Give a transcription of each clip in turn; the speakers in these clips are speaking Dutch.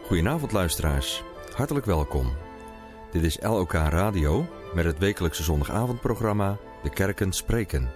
Goedenavond luisteraars, hartelijk welkom. Dit is LOK Radio met het wekelijkse zondagavondprogramma De Kerken Spreken.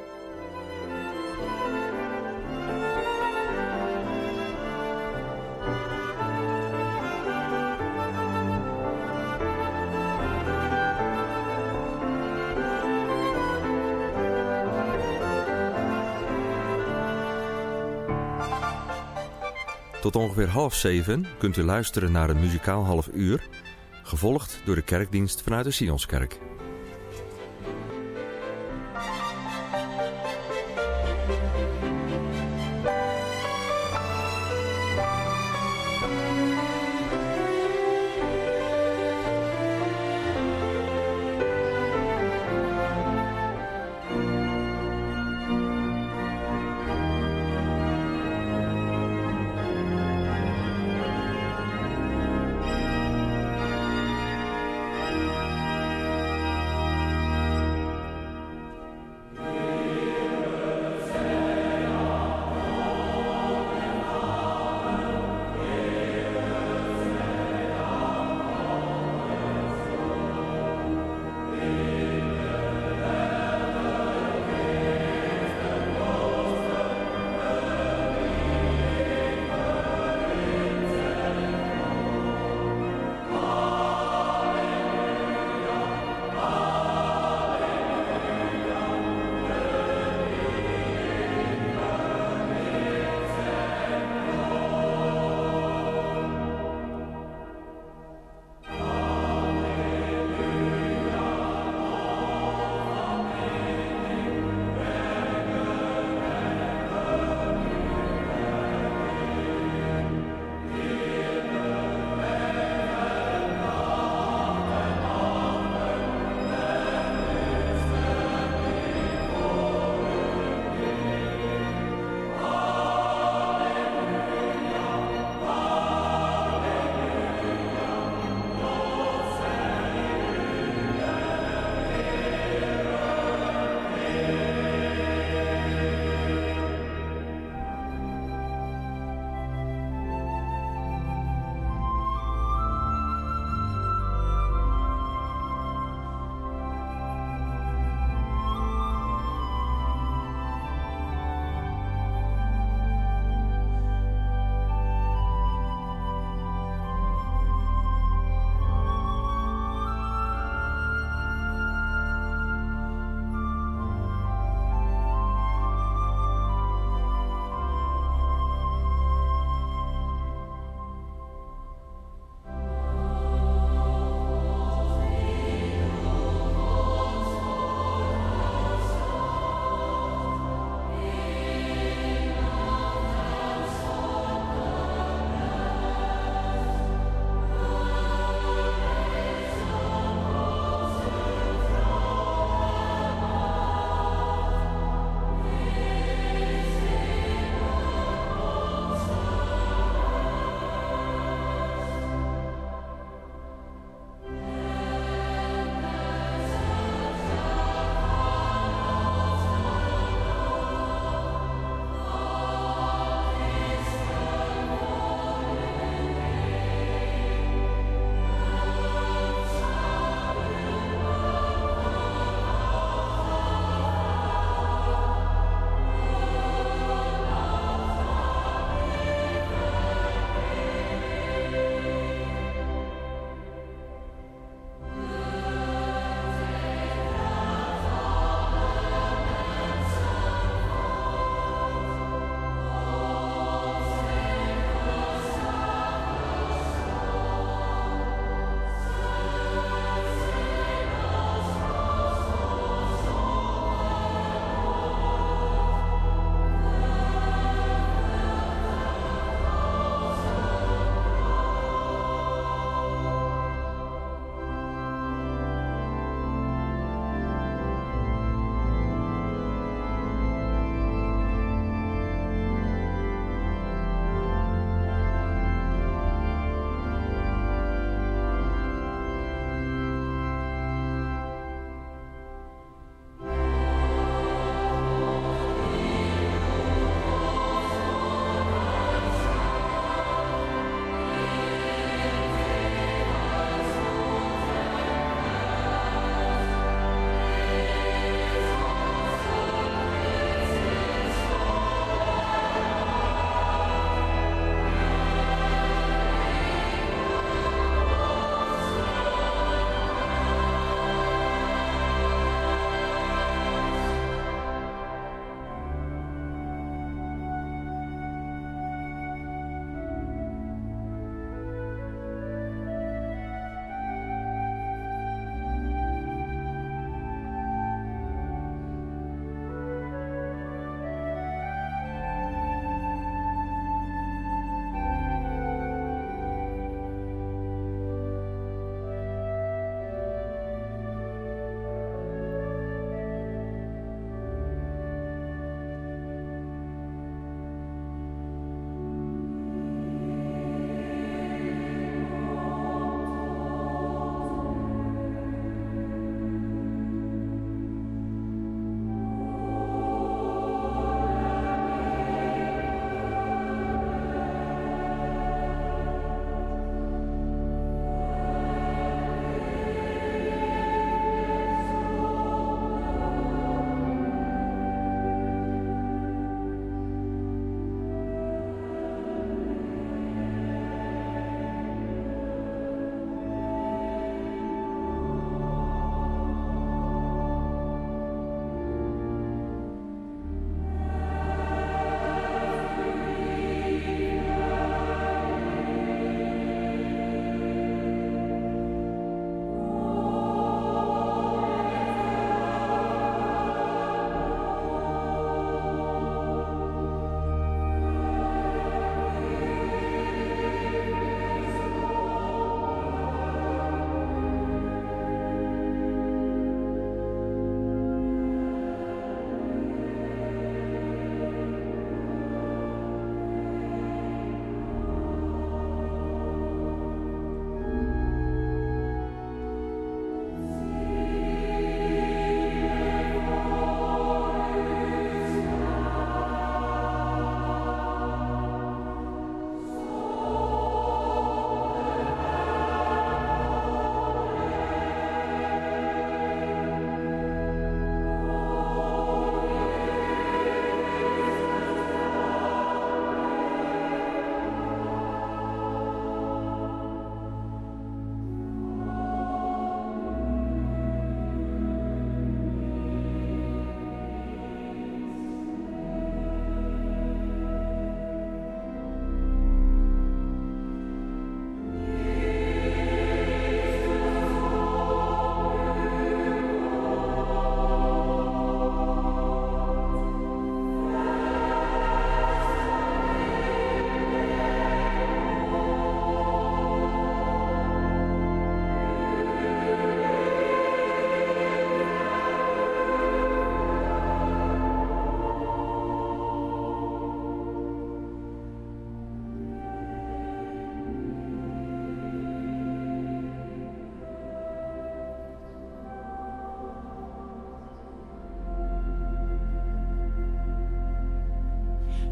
Tot ongeveer 6:30 kunt u luisteren naar een muzikaal half uur, gevolgd door de kerkdienst vanuit de Sionskerk.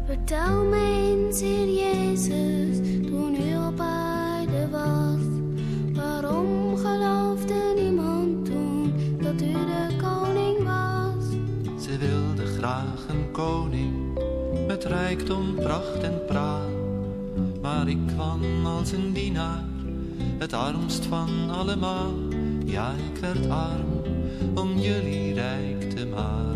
Vertel me eens, Heer Jezus, toen u op aarde was. Waarom geloofde niemand toen dat u de koning was? Ze wilde graag een koning met rijkdom, pracht en praal. Maar ik kwam als een dienaar, het armst van allemaal. Ja, ik werd arm om jullie rijk te maken.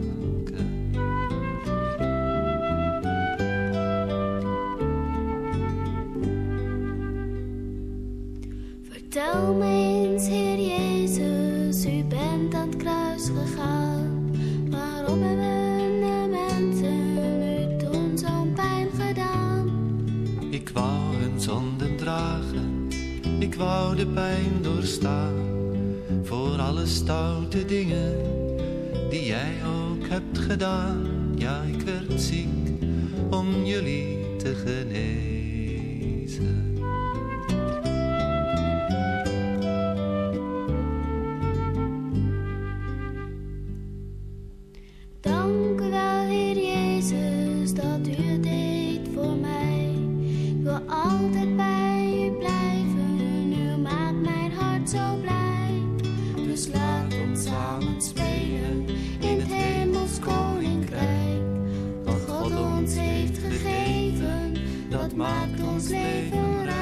Vertel me eens, Heer Jezus, u bent aan het kruis gegaan. Waarom hebben de mensen u toen zo'n pijn gedaan? Ik wou hun zonden dragen, ik wou de pijn doorstaan. Voor alle stoute dingen die jij ook hebt gedaan. Ja, ik werd ziek om jullie te genezen. Dank u wel, Heer Jezus, dat u het deed voor mij. Ik wil altijd bij u blijven, u maakt mijn hart zo blij. Dus laat ons samen spelen in het hemels koninkrijk. Wat God ons heeft gegeven, dat maakt ons leven rijk.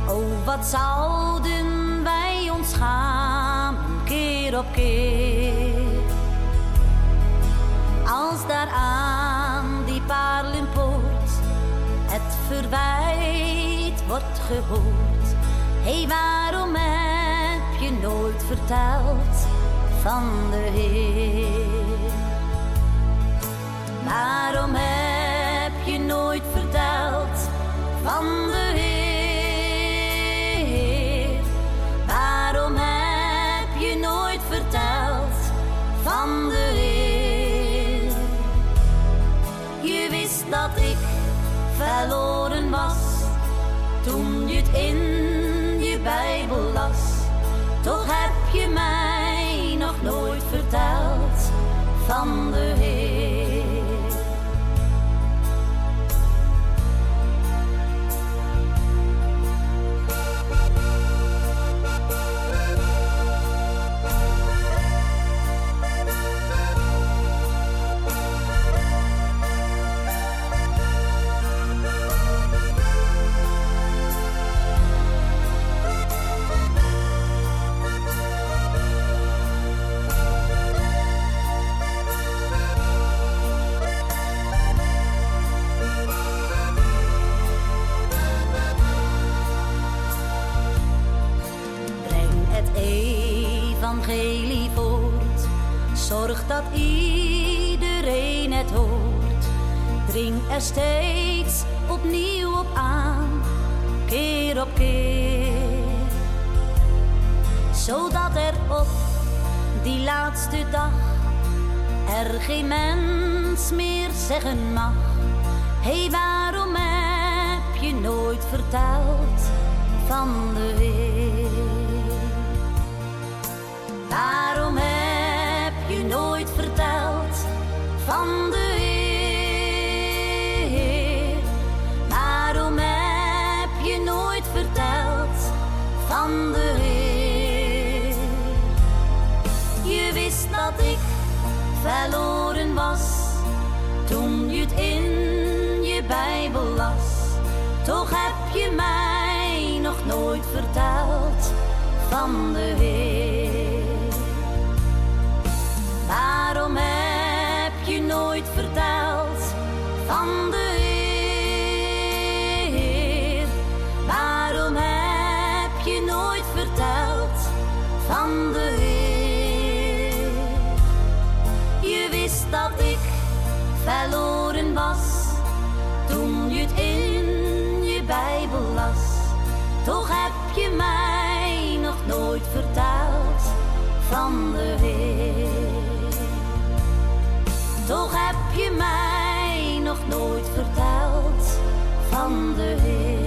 Oh, wat zouden wij ons schamen, keer op keer. Als daar aan die paarlenpoort het verwijt wordt gehoord. Hé, waarom heb je nooit verteld van de Heer? Waarom heb je nooit verteld van de Heer? Waarom heb je nooit verteld van de Heer? Je wist dat ik verloren was toen je het in je Bijbel las. Toch heb je mij nog nooit verteld van de Heer. Evangelie voort, zorg dat iedereen het hoort. Dring er steeds opnieuw op aan, keer op keer. Zodat er op die laatste dag er geen mens meer zeggen mag. Hé, waarom heb je nooit verteld van de Heer? Waarom heb je nooit verteld van de Heer? Waarom heb je nooit verteld van de Heer? Je wist dat ik verloren was toen je het in je Bijbel las. Toch heb je mij nog nooit verteld van de Heer. Waarom heb je nooit verteld van de Heer? Waarom heb je nooit verteld van de Heer? Je wist dat ik verloren was toen je het in je Bijbel las. Toch heb je mij nog nooit verteld van de Heer. Toch heb je mij nog nooit verteld van de Heer.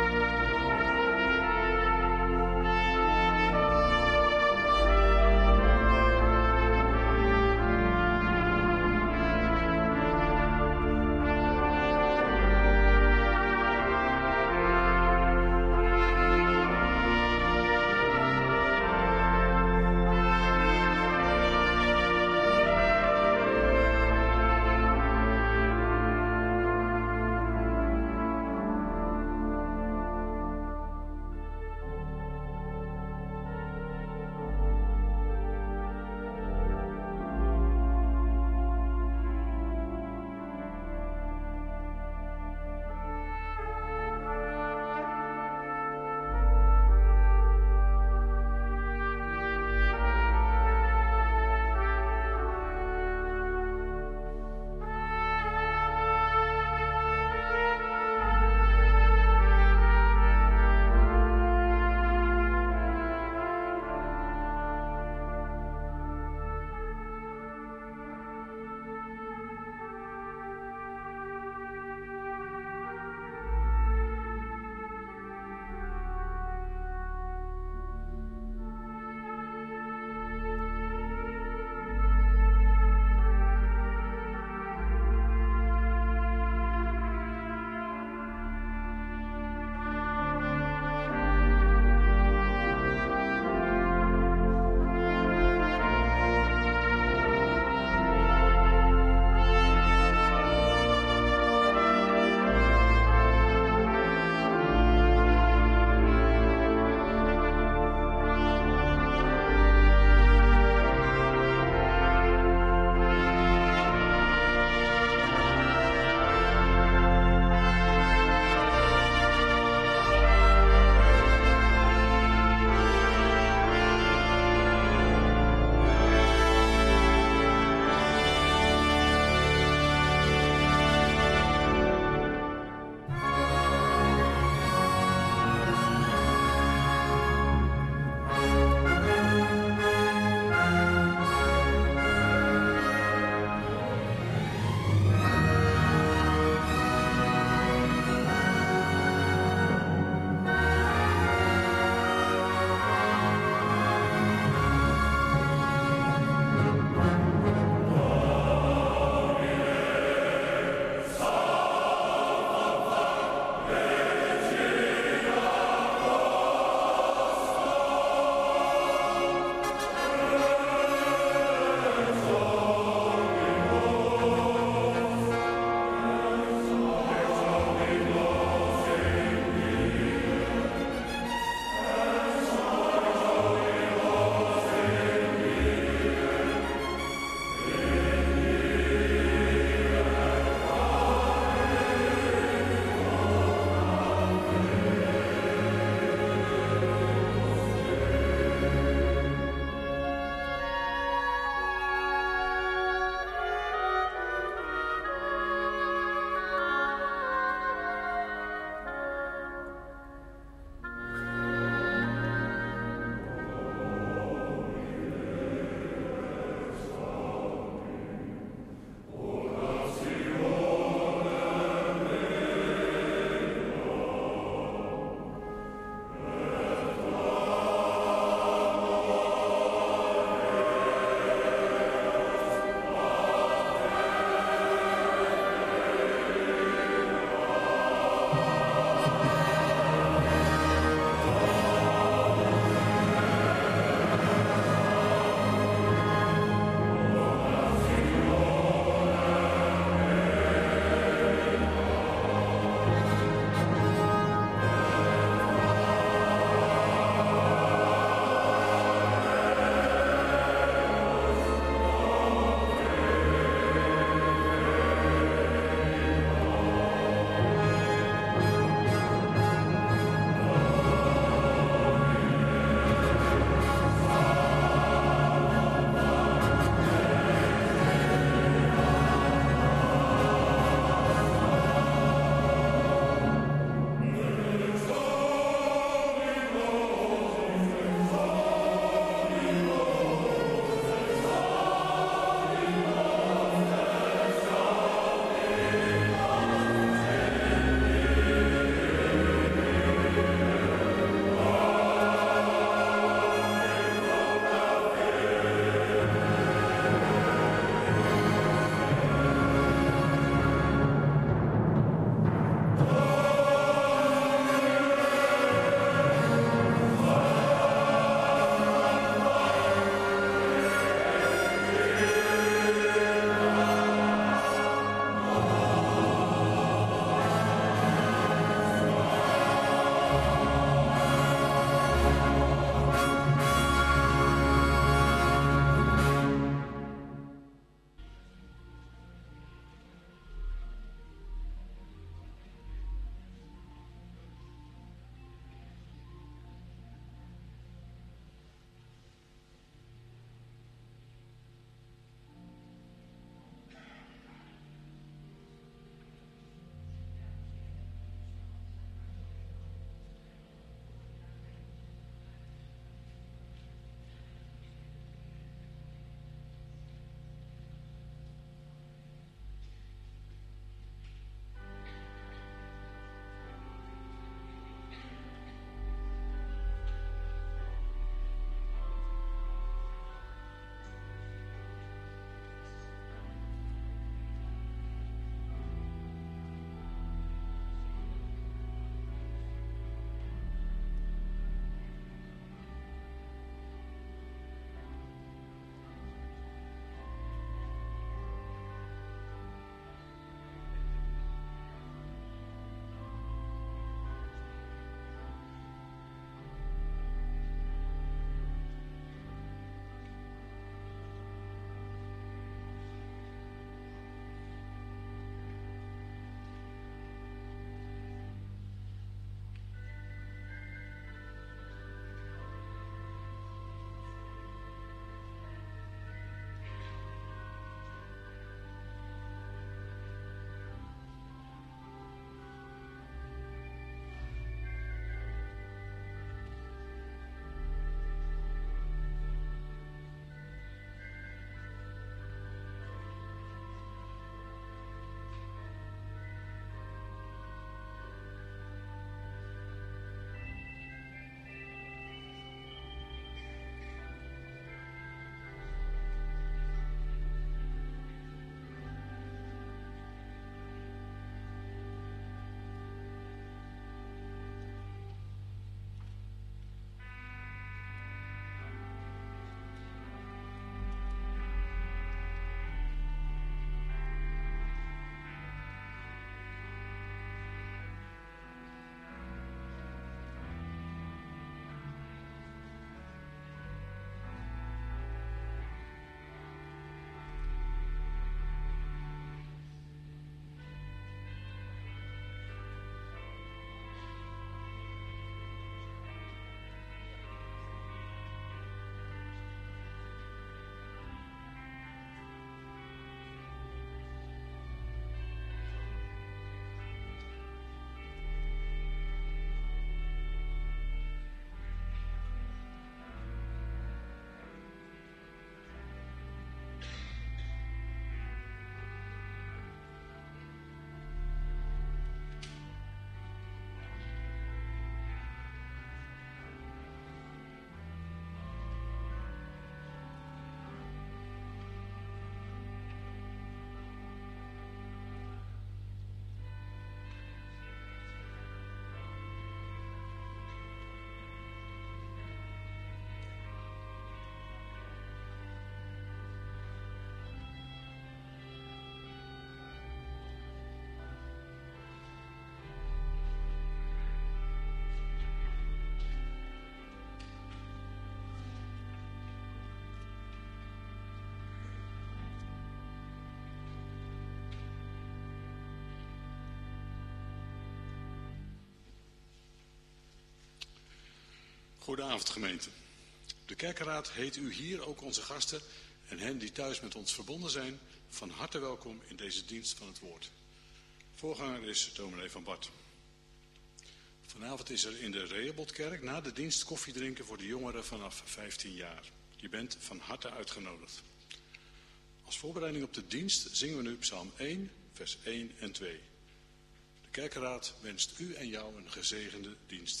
Goedenavond gemeente. De kerkenraad heet u hier, ook onze gasten en hen die thuis met ons verbonden zijn, van harte welkom in deze dienst van het woord. Voorganger is dominee Van Bart. Vanavond is er in de Rehobothkerk na de dienst koffie drinken voor de jongeren vanaf 15 jaar. Je bent van harte uitgenodigd. Als voorbereiding op de dienst zingen we nu Psalm 1, vers 1 en 2. De kerkenraad wenst u en jou een gezegende dienst.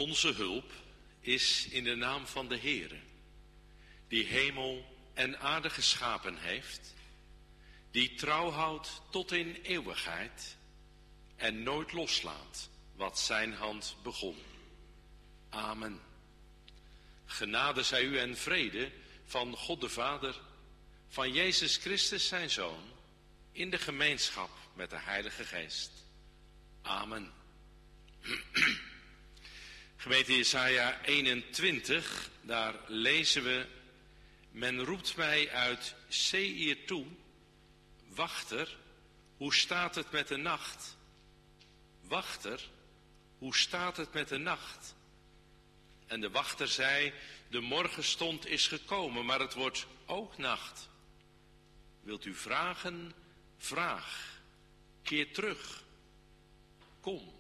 Onze hulp is in de naam van de Heere, die hemel en aarde geschapen heeft, die trouw houdt tot in eeuwigheid en nooit loslaat wat zijn hand begon. Amen. Genade zij u en vrede van God de Vader, van Jezus Christus zijn Zoon, in de gemeenschap met de Heilige Geest. Amen. Gemeente Jesaja 21, daar lezen we: Men roept mij uit Seir toe, wachter, hoe staat het met de nacht? Wachter, hoe staat het met de nacht? En de wachter zei, de morgenstond is gekomen, maar het wordt ook nacht. Wilt u vragen? Vraag. Keer terug. Kom.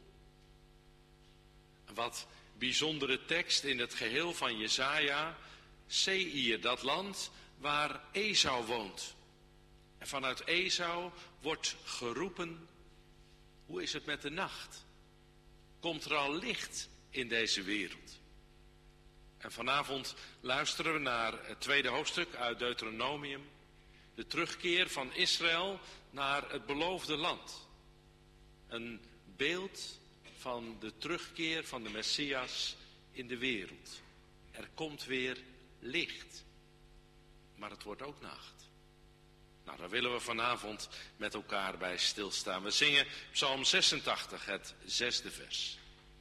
Wat bijzondere tekst in het geheel van Jesaja. Seir, dat land waar Esau woont. En vanuit Esau wordt geroepen, hoe is het met de nacht? Komt er al licht in deze wereld? En vanavond luisteren we naar het tweede hoofdstuk uit Deuteronomium. De terugkeer van Israël naar het beloofde land. Een beeld van de terugkeer van de Messias in de wereld. Er komt weer licht. Maar het wordt ook nacht. Nou, daar willen we vanavond met elkaar bij stilstaan. We zingen Psalm 86, het 6e vers.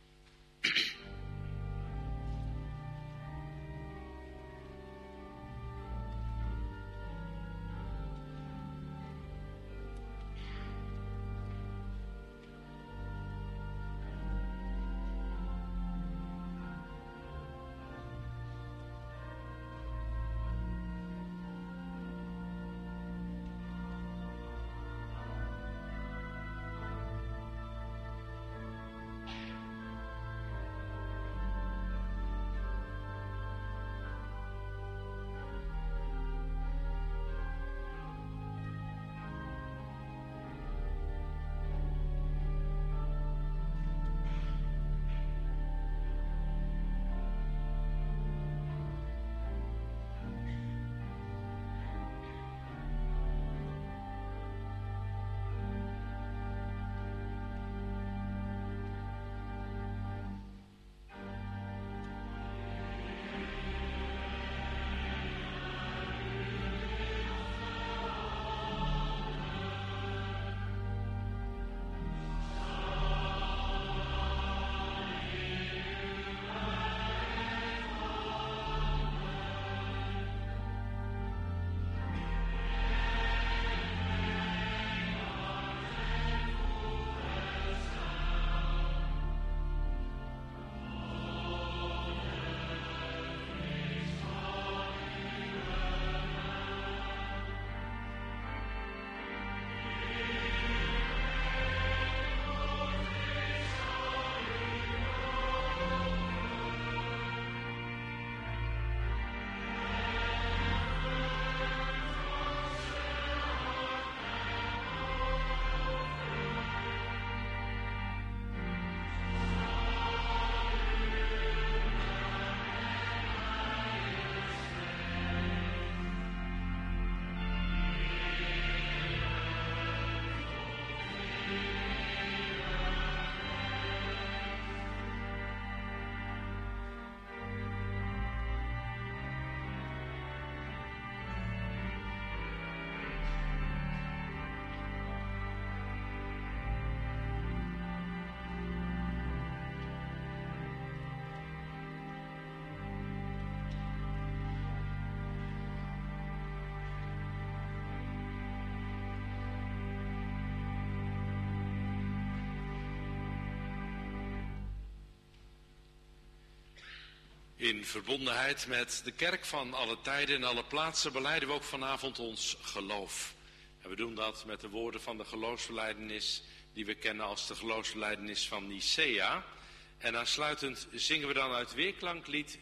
In verbondenheid met de kerk van alle tijden en alle plaatsen belijden we ook vanavond ons geloof. En we doen dat met de woorden van de geloofsbelijdenis die we kennen als de geloofsbelijdenis van Nicea. En aansluitend zingen we dan uit Weerklanklied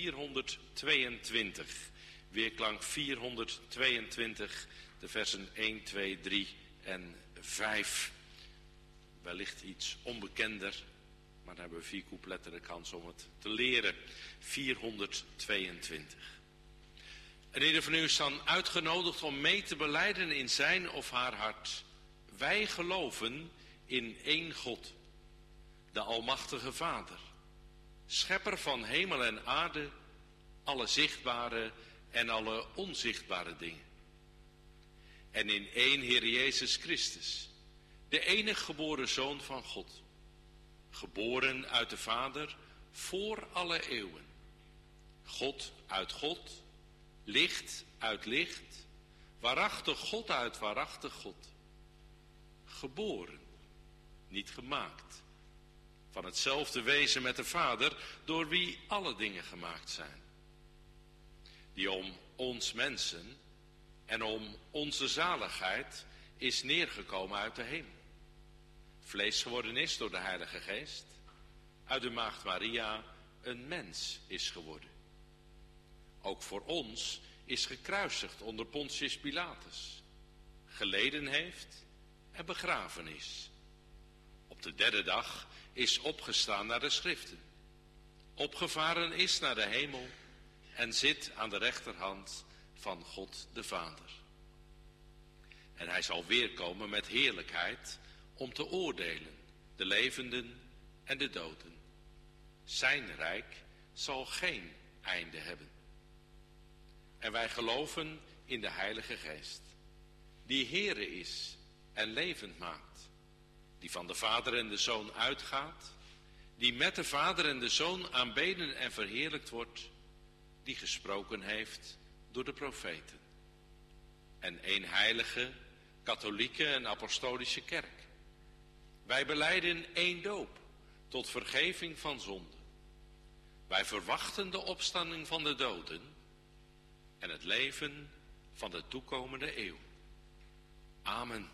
422. Weerklank 422, de versen 1, 2, 3 en 5. Wellicht iets onbekender, Maar dan hebben we 4 coupletten de kans om het te leren. 422. En ieder van u is dan uitgenodigd om mee te belijden in zijn of haar hart. Wij geloven in één God, de Almachtige Vader, schepper van hemel en aarde, alle zichtbare en alle onzichtbare dingen. En in één Heer Jezus Christus, de enige geboren Zoon van God, geboren uit de Vader voor alle eeuwen. God uit God, licht uit licht, waarachtig God uit waarachtig God. Geboren, niet gemaakt, van hetzelfde wezen met de Vader, door wie alle dingen gemaakt zijn. Die om ons mensen en om onze zaligheid is neergekomen uit de hemel. Vlees geworden is door de Heilige Geest, uit de Maagd Maria een mens is geworden. Ook voor ons is gekruisigd onder Pontius Pilatus, geleden heeft en begraven is. Op de 3e dag is opgestaan naar de schriften, opgevaren is naar de hemel en zit aan de rechterhand van God de Vader. En hij zal weerkomen met heerlijkheid om te oordelen, de levenden en de doden. Zijn rijk zal geen einde hebben. En wij geloven in de Heilige Geest, die Heere is en levend maakt, die van de Vader en de Zoon uitgaat, die met de Vader en de Zoon aanbeden en verheerlijkt wordt, die gesproken heeft door de profeten. En één heilige, katholieke en apostolische kerk. Wij belijden één doop tot vergeving van zonde. Wij verwachten de opstanding van de doden en het leven van de toekomende eeuw. Amen.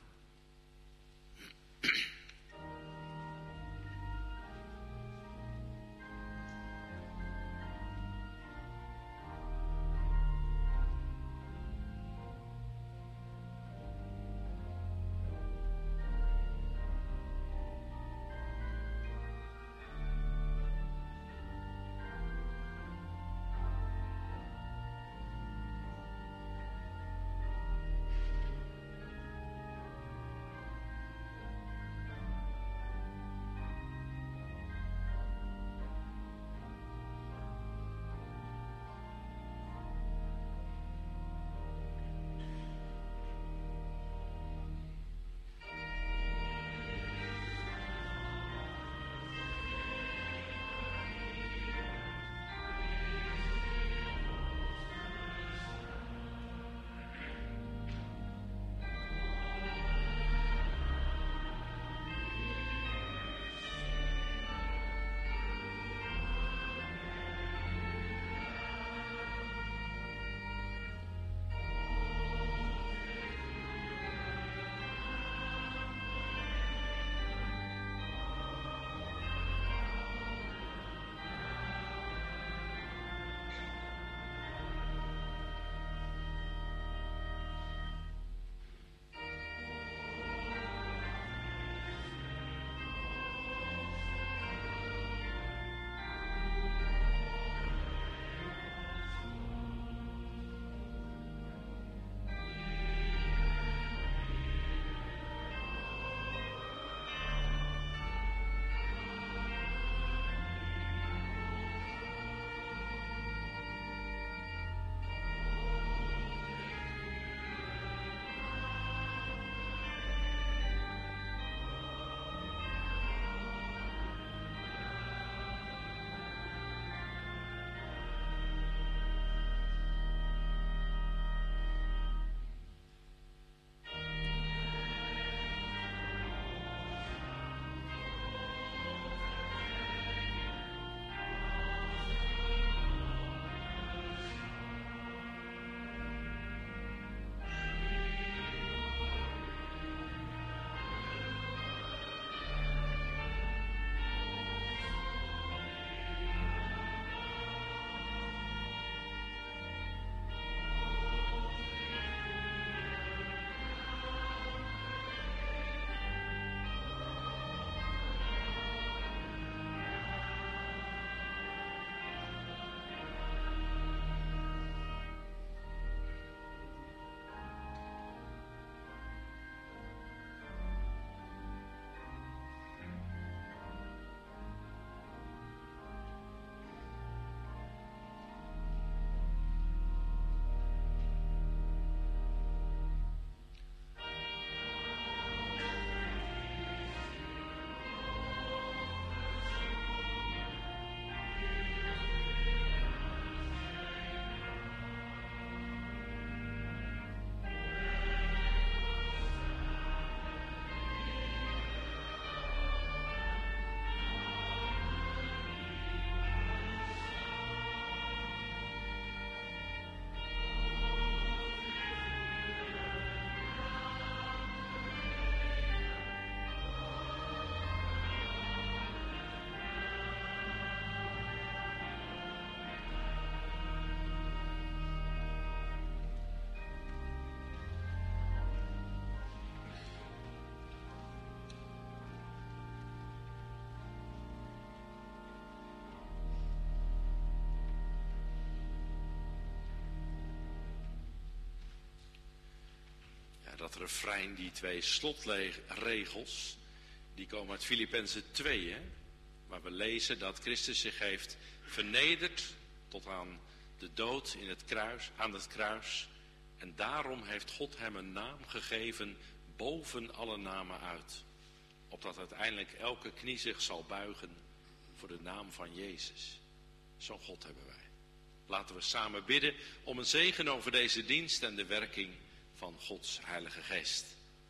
dat refrein, die 2 slotregels, die komen uit Filippenzen 2, hè? Waar we lezen dat Christus zich heeft vernederd tot aan de dood aan het kruis. En daarom heeft God hem een naam gegeven boven alle namen uit. Opdat uiteindelijk elke knie zich zal buigen voor de naam van Jezus. Zo'n God hebben wij. Laten we samen bidden om een zegen over deze dienst en de werking van Gods Heilige Geest.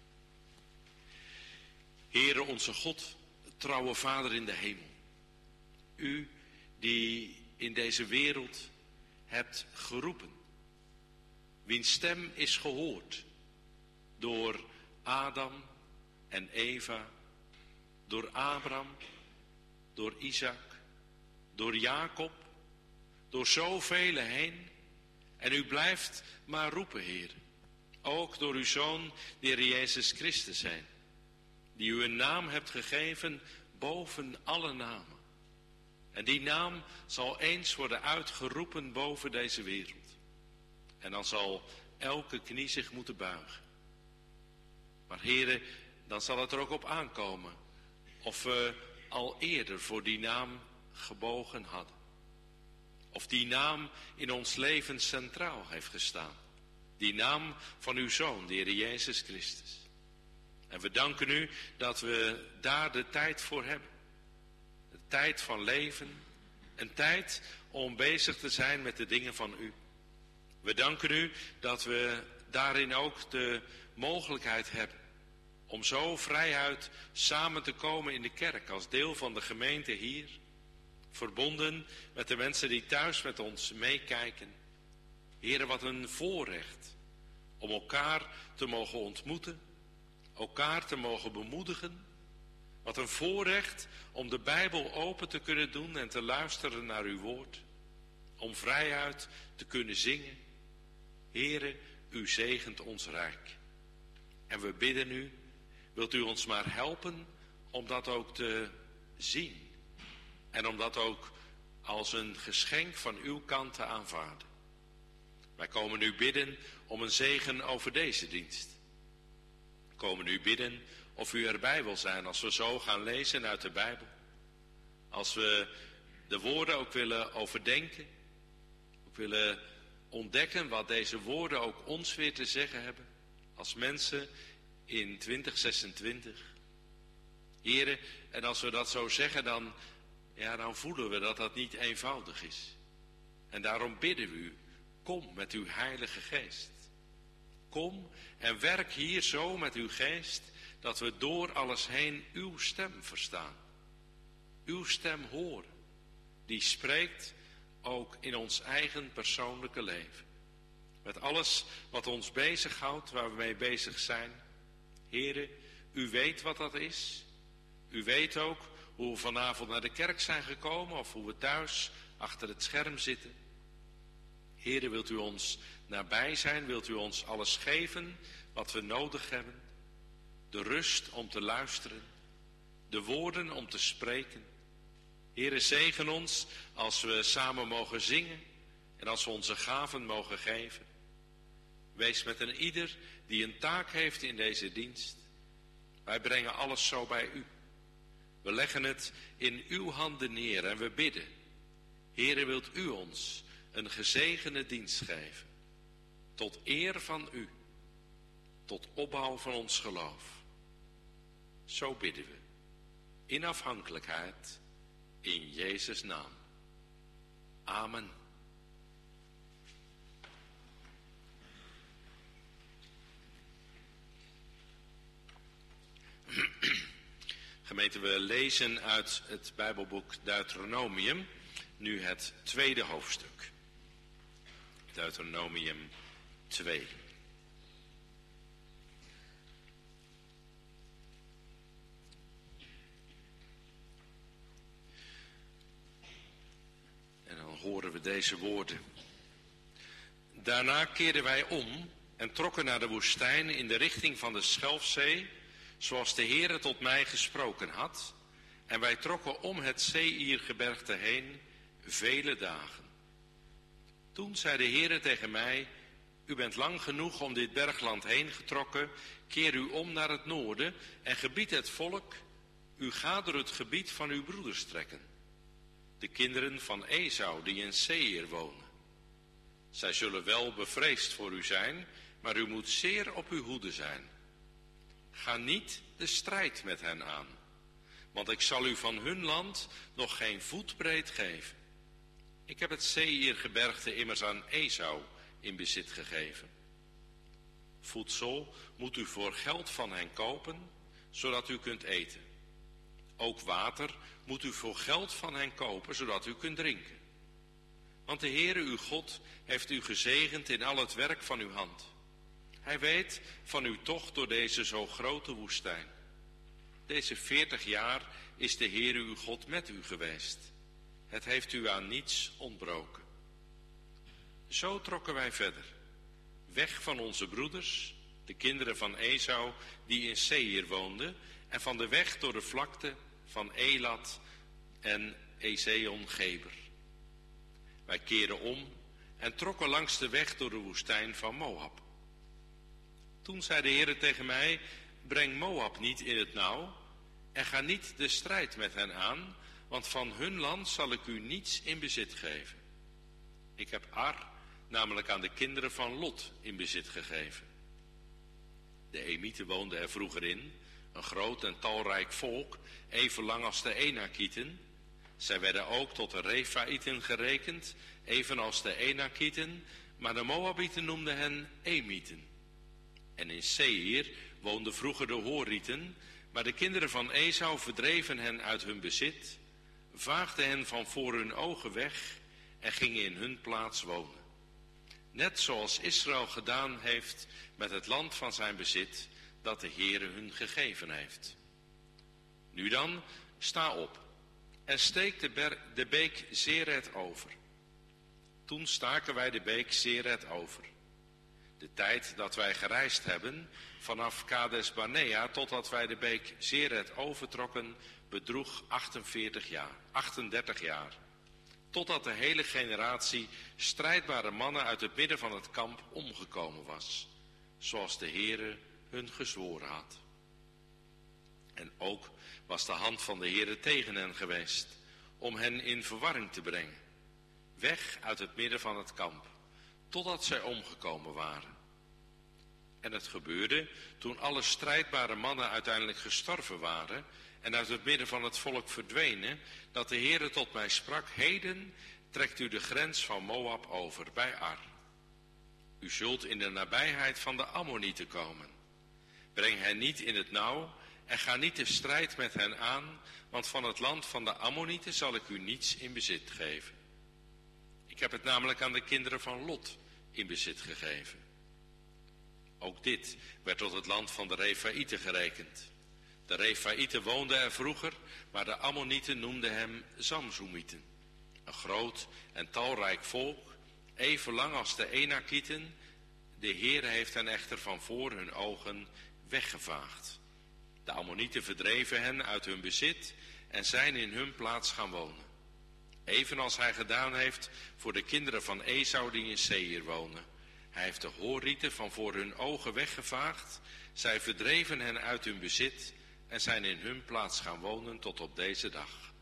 Heere onze God, trouwe Vader in de hemel. U die in deze wereld hebt geroepen. Wiens stem is gehoord door Adam en Eva, door Abraham, door Isaac, door Jacob, door zoveel heen. En u blijft maar roepen, Heer. Ook door uw Zoon, de Heer Jezus Christus heen. Die u een naam hebt gegeven boven alle namen. En die naam zal eens worden uitgeroepen boven deze wereld. En dan zal elke knie zich moeten buigen. Maar heren, dan zal het er ook op aankomen of we al eerder voor die naam gebogen hadden. Of die naam in ons leven centraal heeft gestaan. Die naam van uw Zoon, de Heer Jezus Christus. En we danken u dat we daar de tijd voor hebben. De tijd van leven. Een tijd om bezig te zijn met de dingen van u. We danken u dat we daarin ook de mogelijkheid hebben om zo vrijuit samen te komen in de kerk als deel van de gemeente hier. Verbonden met de mensen die thuis met ons meekijken. Heren, wat een voorrecht om elkaar te mogen ontmoeten, elkaar te mogen bemoedigen. Wat een voorrecht om de Bijbel open te kunnen doen en te luisteren naar uw woord. Om vrijuit te kunnen zingen. Heere, u zegent ons rijk. En we bidden u, wilt u ons maar helpen om dat ook te zien. En om dat ook als een geschenk van uw kant te aanvaarden. Wij komen u bidden om een zegen over deze dienst. We komen u bidden of u erbij wil zijn als we zo gaan lezen uit de Bijbel. Als we de woorden ook willen overdenken. Ook willen ontdekken wat deze woorden ook ons weer te zeggen hebben. Als mensen in 2026. Heren, en als we dat zo zeggen dan voelen we dat dat niet eenvoudig is. En daarom bidden we u, kom met uw Heilige Geest. Kom en werk hier zo met uw geest, dat we door alles heen uw stem verstaan. Uw stem horen, die spreekt ook in ons eigen persoonlijke leven. Met alles wat ons bezighoudt, waar we mee bezig zijn. Heren, u weet wat dat is. U weet ook hoe we vanavond naar de kerk zijn gekomen of hoe we thuis achter het scherm zitten. Heren, wilt u ons nabij zijn? Wilt u ons alles geven wat we nodig hebben? De rust om te luisteren. De woorden om te spreken. Heren, zegen ons als we samen mogen zingen en als we onze gaven mogen geven. Wees met een ieder die een taak heeft in deze dienst. Wij brengen alles zo bij u. We leggen het in uw handen neer en we bidden. Heere, wilt u ons een gezegende dienst geven. Tot eer van u. Tot opbouw van ons geloof. Zo bidden we. In afhankelijkheid. In Jezus' naam. Amen. Gemeente, we lezen uit het Bijbelboek Deuteronomium, nu het 2e hoofdstuk. Deuteronomium 2. En dan horen we deze woorden. Daarna keerden wij om en trokken naar de woestijn in de richting van de Schelfzee, zoals de Heere tot mij gesproken had. En wij trokken om het Seirgebergte heen vele dagen. Toen zei de Heere tegen mij, u bent lang genoeg om dit bergland heen getrokken, keer u om naar het noorden en gebied het volk, u gaat door het gebied van uw broeders trekken, de kinderen van Esau die in Seir wonen. Zij zullen wel bevreesd voor u zijn, maar u moet zeer op uw hoede zijn. Ga niet de strijd met hen aan, want ik zal u van hun land nog geen voetbreed geven. Ik heb het Seirgebergte immers aan Esau in bezit gegeven. Voedsel moet u voor geld van hen kopen, zodat u kunt eten. Ook water moet u voor geld van hen kopen, zodat u kunt drinken. Want de Heere uw God heeft u gezegend in al het werk van uw hand. Hij weet van uw tocht door deze zo grote woestijn. Deze 40 jaar is de Heere uw God met u geweest. Het heeft u aan niets ontbroken. Zo trokken wij verder, weg van onze broeders, de kinderen van Esau, die in Seir woonden, en van de weg door de vlakte van Elat en Ezion-Geber. Wij keerden om en trokken langs de weg door de woestijn van Moab. Toen zei de Heere tegen mij, breng Moab niet in het nauw en ga niet de strijd met hen aan, want van hun land zal ik u niets in bezit geven. Ik heb Ar, namelijk aan de kinderen van Lot, in bezit gegeven. De Emieten woonden er vroeger in, een groot en talrijk volk, even lang als de Enakieten. Zij werden ook tot de Refaïten gerekend, evenals de Enakieten, maar de Moabieten noemden hen Emieten. En in Seir woonden vroeger de Horieten, maar de kinderen van Esau verdreven hen uit hun bezit, vaagden hen van voor hun ogen weg en gingen in hun plaats wonen. Net zoals Israël gedaan heeft met het land van zijn bezit, dat de Heere hun gegeven heeft. Nu dan, sta op en steek de beek Zeret over. Toen staken wij de beek Zeret over. De tijd dat wij gereisd hebben, vanaf Kades Barnea totdat wij de beek Zeret overtrokken, bedroeg 38 jaar. Totdat de hele generatie strijdbare mannen uit het midden van het kamp omgekomen was, zoals de Heere hun gezworen had. En ook was de hand van de Heere tegen hen geweest, om hen in verwarring te brengen, weg uit het midden van het kamp, totdat zij omgekomen waren. En het gebeurde, toen alle strijdbare mannen uiteindelijk gestorven waren en uit het midden van het volk verdwenen, dat de Heere tot mij sprak, heden trekt u de grens van Moab over bij Ar. U zult in de nabijheid van de Ammonieten komen. Breng hen niet in het nauw en ga niet de strijd met hen aan, want van het land van de Ammonieten zal ik u niets in bezit geven. Ik heb het namelijk aan de kinderen van Lot in bezit gegeven. Ook dit werd tot het land van de Refaïten gerekend. De Refaïten woonden er vroeger, maar de Ammonieten noemden hem Zamzoemieten. Een groot en talrijk volk, even lang als de Enakieten. De Heere heeft hen echter van voor hun ogen weggevaagd. De Ammonieten verdreven hen uit hun bezit en zijn in hun plaats gaan wonen. Evenals hij gedaan heeft voor de kinderen van Esau die in Seir wonen. Hij heeft de Horieten van voor hun ogen weggevaagd. Zij verdreven hen uit hun bezit en zijn in hun plaats gaan wonen tot op deze dag.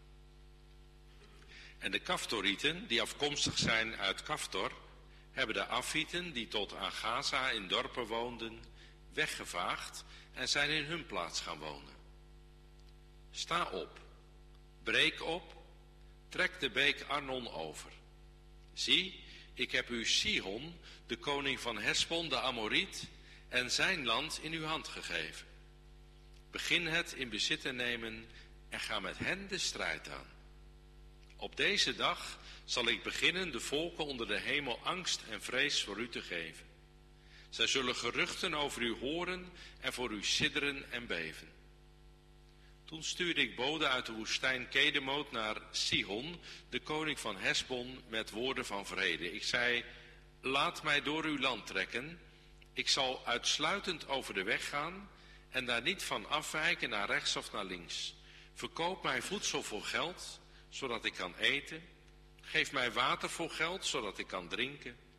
En de Kaftorieten, die afkomstig zijn uit Kaftor, hebben de Afieten, die tot aan Gaza in dorpen woonden, weggevaagd en zijn in hun plaats gaan wonen. Sta op, breek op, trek de beek Arnon over. Zie, ik heb u Sihon, de koning van Hesbon, de Amoriet, en zijn land in uw hand gegeven. Begin het in bezit te nemen en ga met hen de strijd aan. Op deze dag zal ik beginnen de volken onder de hemel angst en vrees voor u te geven. Zij zullen geruchten over u horen en voor u sidderen en beven. Toen stuurde ik boden uit de woestijn Kedemoot naar Sihon, de koning van Hesbon, met woorden van vrede. Ik zei, laat mij door uw land trekken. Ik zal uitsluitend over de weg gaan en daar niet van afwijken naar rechts of naar links. Verkoop mij voedsel voor geld, zodat ik kan eten. Geef mij water voor geld, zodat ik kan drinken.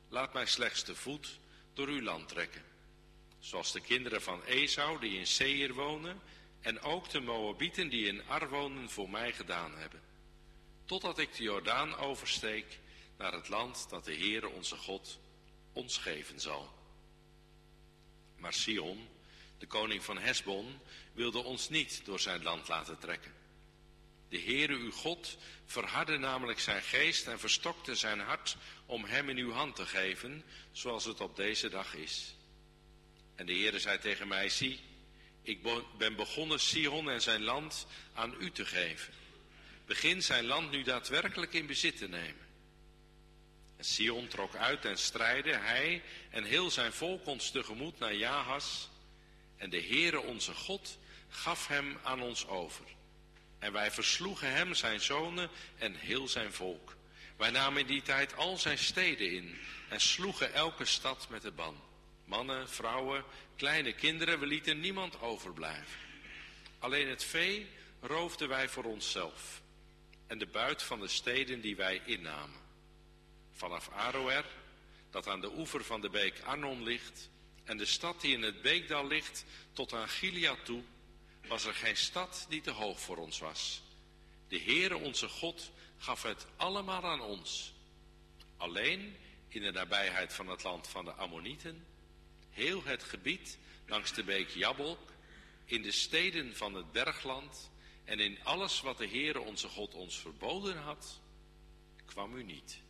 Laat mij slechts te voet door uw land trekken. Zoals de kinderen van Esau die in Seir wonen en ook de Moabieten die in Ar wonen voor mij gedaan hebben. Totdat ik de Jordaan oversteek naar het land dat de Heere onze God ons geven zal. Maar Sihon, de koning van Hesbon, wilde ons niet door zijn land laten trekken. De Heere uw God verhardde namelijk zijn geest en verstokte zijn hart om hem in uw hand te geven, zoals het op deze dag is. En de Heere zei tegen mij, zie, ik ben begonnen Sihon en zijn land aan u te geven. Begin zijn land nu daadwerkelijk in bezit te nemen. En Sihon trok uit en strijdde, hij en heel zijn volk ons tegemoet naar Jahaz. En de Heere onze God gaf hem aan ons over. En wij versloegen hem, zijn zonen en heel zijn volk. Wij namen in die tijd al zijn steden in en sloegen elke stad met de ban. Mannen, vrouwen, kleine kinderen, we lieten niemand overblijven. Alleen het vee roofden wij voor onszelf en de buit van de steden die wij innamen. Vanaf Aroer, dat aan de oever van de beek Arnon ligt, en de stad die in het beekdal ligt, tot aan Gilead toe, was er geen stad die te hoog voor ons was. De Heere onze God gaf het allemaal aan ons. Alleen in de nabijheid van het land van de Ammonieten, heel het gebied langs de beek Jabok, in de steden van het bergland en in alles wat de Heere onze God ons verboden had, kwam u niet.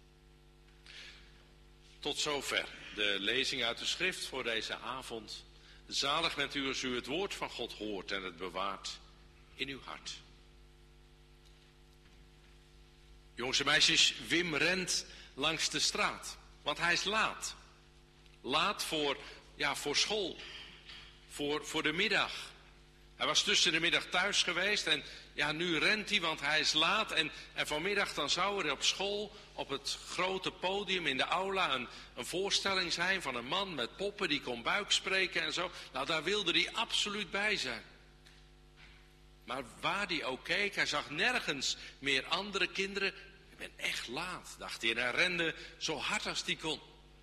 Tot zover de lezing uit de schrift voor deze avond. Zalig bent u als u het woord van God hoort en het bewaart in uw hart. Jongens en meisjes, Wim rent langs de straat, want hij is laat. Laat voor school, voor de middag. Hij was tussen de middag thuis geweest en nu rent hij, want hij is laat. En vanmiddag dan zou er op school, op het grote podium in de aula, een voorstelling zijn van een man met poppen die kon buikspreken en zo. Nou, daar wilde hij absoluut bij zijn. Maar waar hij ook keek, hij zag nergens meer andere kinderen. Ik ben echt laat, dacht hij, en hij rende zo hard als hij kon.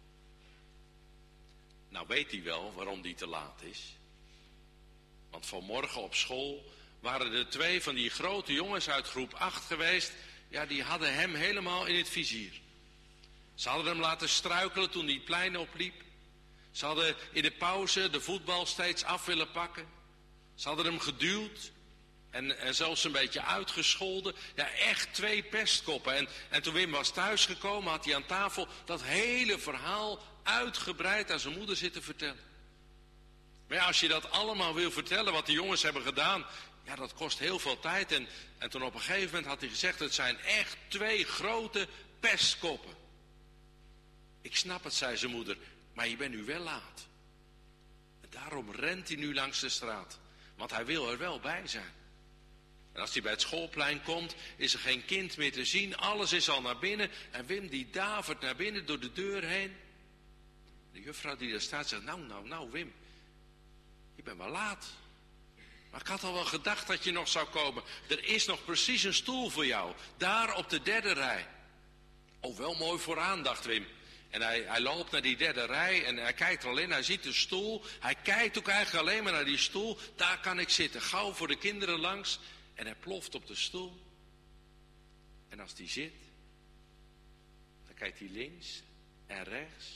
Nou weet hij wel waarom hij te laat is. Want vanmorgen op school waren er 2 van die grote jongens uit groep 8 geweest. Ja, die hadden hem helemaal in het vizier. Ze hadden hem laten struikelen toen hij het plein opliep. Ze hadden in de pauze de voetbal steeds af willen pakken. Ze hadden hem geduwd en zelfs een beetje uitgescholden. Ja, echt 2 pestkoppen. En toen Wim was thuisgekomen, had hij aan tafel dat hele verhaal uitgebreid aan zijn moeder zitten vertellen. Maar ja, als je dat allemaal wil vertellen wat de jongens hebben gedaan, ja, dat kost heel veel tijd. En toen op een gegeven moment had hij gezegd, het zijn echt 2 grote pestkoppen. Ik snap het, zei zijn moeder, maar je bent nu wel laat. En daarom rent hij nu langs de straat, want hij wil er wel bij zijn. En als hij bij het schoolplein komt, is er geen kind meer te zien, alles is al naar binnen. En Wim die davert naar binnen door de deur heen. De juffrouw die daar staat zegt, nou Wim, je bent wel laat. Maar ik had al wel gedacht dat je nog zou komen. Er is nog precies een stoel voor jou. Daar op de 3e rij. Oh, wel mooi vooraan, dacht Wim. En hij loopt naar die 3e rij en hij kijkt er al in. Hij ziet de stoel. Hij kijkt ook eigenlijk alleen maar naar die stoel. Daar kan ik zitten. Gauw voor de kinderen langs. En hij ploft op de stoel. En als die zit, dan kijkt hij links en rechts.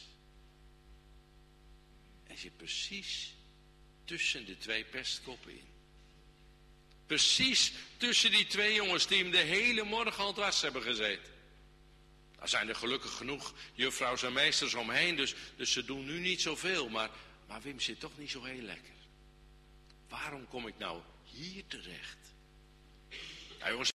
En zit precies tussen de 2 pestkoppen in. Precies tussen die 2 jongens die hem de hele morgen al dwars hebben gezeten. Daar zijn er gelukkig genoeg juffrouws en meesters omheen, dus ze doen nu niet zoveel. Maar Wim zit toch niet zo heel lekker. Waarom kom ik nou hier terecht? Ja, jongens.